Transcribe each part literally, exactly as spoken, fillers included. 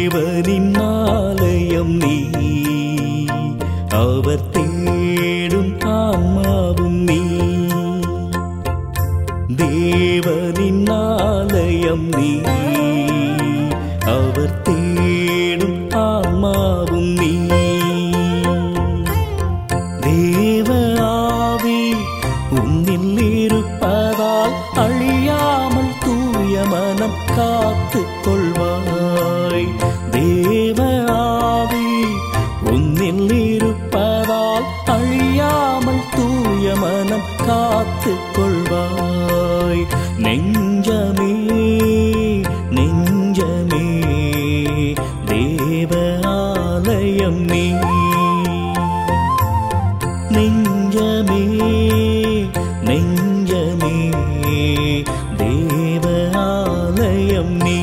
தேவனின் ஆலயம் நீ, அவர் தேடும் ஆன்மாவும் நீ. தேவனின் ஆலயம் நீ, அவர் தேடும் ஆன்மாவும் நீ. தேவ ஆவி உன்னில் இருப்பதால் அழியாமல் தூய மனம் காத்துக் கொள்வாய். தேவ ஆவி உன்னில் இருப்பதால் அழியாமல் தூய மனம் காத்துக் கொள்வாய். நெஞ்சமே நெஞ்சமே தேவ ஆலயம் நீ. நெஞ்சமே நெஞ்சமே தேவ ஆலயம் நீ.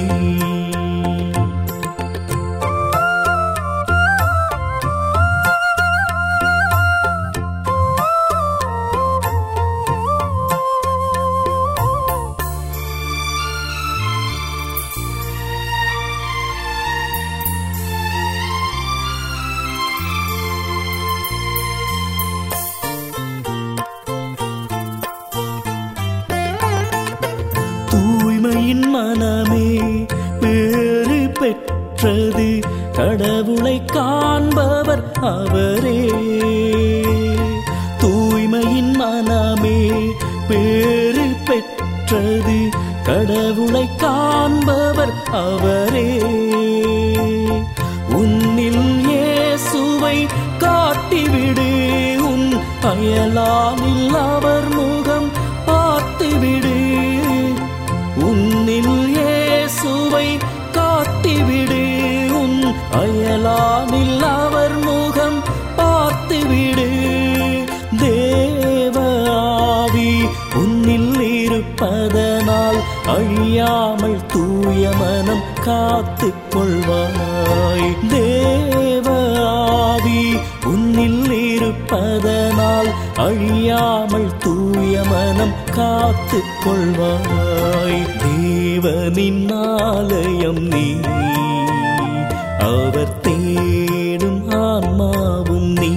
தூய்மையின் மனமே பேறு பெற்றது, கடவுளை காண்பவர் அவரே. தூய்மையின் மனமே பேறு பெற்றது, கடவுளை காண்பவர் அவரே. உன்னில் இயேசுவை காட்டிவிடு, உன் அயலானில் அவர் முகம் பார்த்துவிடு. உன்னில் இயேசுவை காட்டிவிடு, உன் அயலானில் அவர் முகம் பார்த்துவிடு. தேவ ஆவி உன்னில் இருப்பதனால் அழியாமல் தூய மனம் காத்துக் கொள்வாய். தேவ ஆவி உன்னில் இருப்பதனால் அழியாமல் தூய மனம் காத்துக் கொள்வாய். தேவனின் ஆலயம் நீ, அவர் தேடும் ஆன்மாவும் நீ.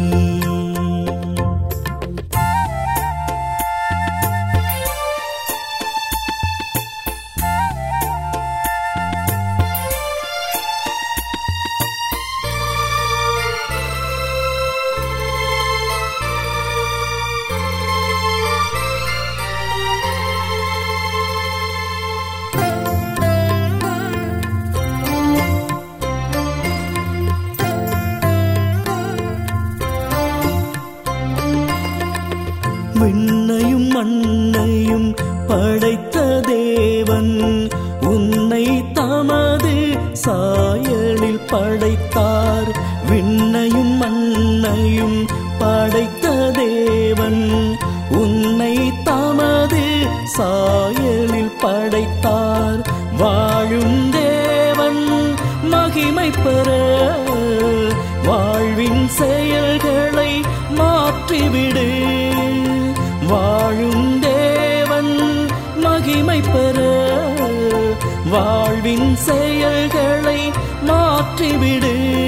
விண்ணையும் மண்ணையும் படைத்த தேவன் உன்னை தமது சாயலில் படைத்தார். விண்ணையும் மண்ணையும் படைத்த தேவன் உன்னை தமது சாயலில் படைத்தார். வாழும் தேவன் மகிமை பெற வாழ்வின் செயல்களை மாற்றிவிடு. வாழும் தேவன் மகிமை பெற வாழ்வின் செயல்களை மாற்றிவிடு.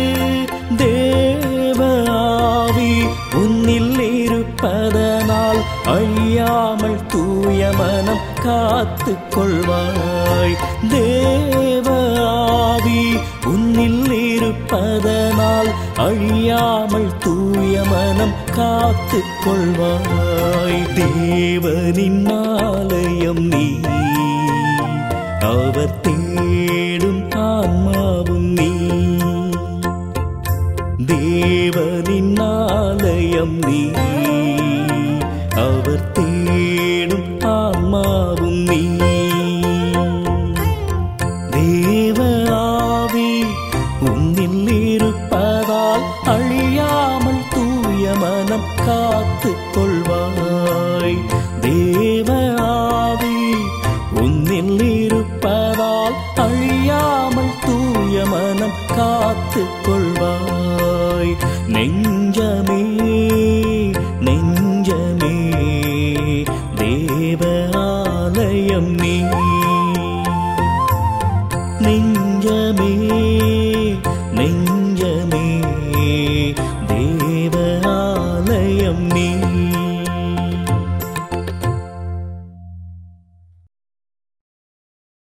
தேவ ஆவி உன்னில் இருப்பதனால் அழியாமல் தூய மனம் காத்துக் கொள்வாய். தேவ ஆவி உன்னில் இருப்பதனால் அழியாமல் தூய மனம் காத்துக் கொள்வாய். தேவனின் ஆலயம் நீ, அவர் தேடும் ஆன்மாவும் நீ. தேவனின் ஆலயம் நீ, அவர் தேடும் ஆன்மாவும் நீ. தேவ ஆவி உன்னில் இருப்பதால் அழியாமல் தூய மனம் காத்துக் கொள்வாய். தேவ ஆவி உன்னில் இருப்பதால் அழியாமல் தூய மனம் காத்துக் கொள்வாய். நெஞ்சமே நெஞ்சமே தேவ ஆலயம் நீ. நெஞ்சமே